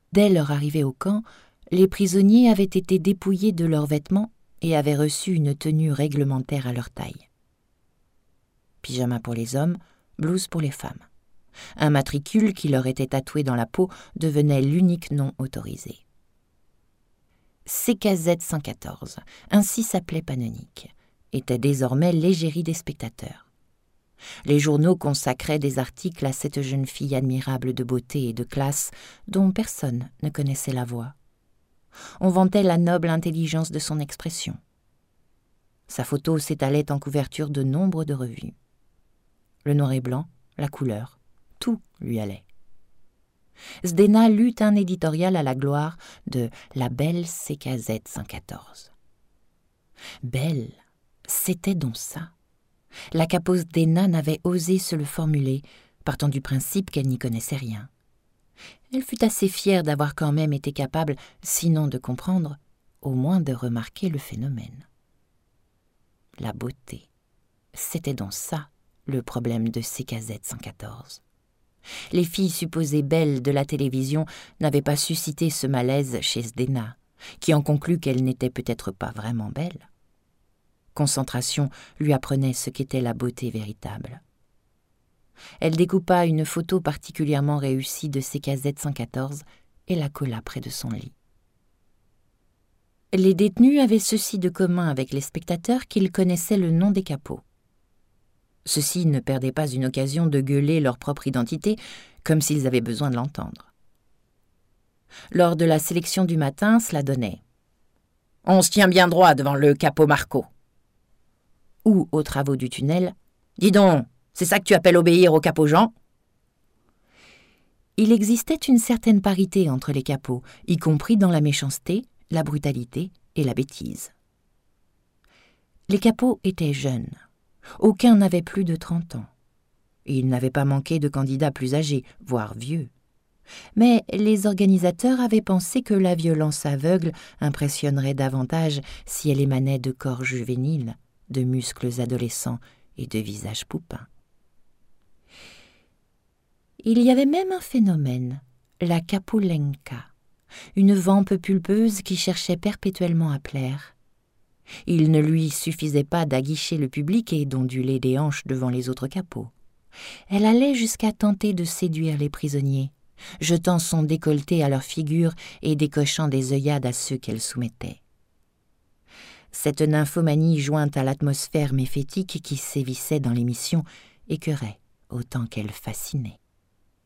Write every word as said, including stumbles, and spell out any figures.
Dès leur arrivée au camp, les prisonniers avaient été dépouillés de leurs vêtements et avaient reçu une tenue réglementaire à leur taille. Pyjama pour les hommes, blouse pour les femmes. Un matricule qui leur était tatoué dans la peau devenait l'unique nom autorisé. C K Z cent quatorze, ainsi s'appelait Panonique, était désormais l'égérie des spectateurs. Les journaux consacraient des articles à cette jeune fille admirable de beauté et de classe dont personne ne connaissait la voix. On vantait la noble intelligence de son expression. Sa photo s'étalait en couverture de nombre de revues. Le noir et blanc, la couleur, tout lui allait. Zdena lut un éditorial à la gloire de la belle C K Z cent quatorze. Belle, c'était donc ça. La capo Zdena n'avait osé se le formuler, partant du principe qu'elle n'y connaissait rien. Elle fut assez fière d'avoir quand même été capable, sinon de comprendre, au moins de remarquer le phénomène. La beauté, c'était donc ça, le problème de C K Z cent quatorze. Les filles supposées belles de la télévision n'avaient pas suscité ce malaise chez Zdena, qui en conclut qu'elle n'était peut-être pas vraiment belle. Concentration lui apprenait ce qu'était la beauté véritable. Elle découpa une photo particulièrement réussie de C K Z cent quatorze et la colla près de son lit. Les détenus avaient ceci de commun avec les spectateurs qu'ils connaissaient le nom des capots. Ceux-ci ne perdaient pas une occasion de gueuler leur propre identité, comme s'ils avaient besoin de l'entendre. Lors de la sélection du matin, cela donnait « On se tient bien droit devant le capot Marco » ou aux travaux du tunnel « Dis donc, c'est ça que tu appelles obéir au capot Jean ?» Il existait une certaine parité entre les capots, y compris dans la méchanceté, la brutalité et la bêtise. Les capots étaient jeunes. Aucun n'avait plus de trente ans. Et il n'avait pas manqué de candidats plus âgés, voire vieux. Mais les organisateurs avaient pensé que la violence aveugle impressionnerait davantage si elle émanait de corps juvéniles, de muscles adolescents et de visages poupins. Il y avait même un phénomène, la capolenka, une vampe pulpeuse qui cherchait perpétuellement à plaire. Il ne lui suffisait pas d'aguicher le public et d'onduler des hanches devant les autres capots. Elle allait jusqu'à tenter de séduire les prisonniers, jetant son décolleté à leur figure et décochant des œillades à ceux qu'elle soumettait. Cette nymphomanie jointe à l'atmosphère méphétique qui sévissait dans l'émission écœurait autant qu'elle fascinait.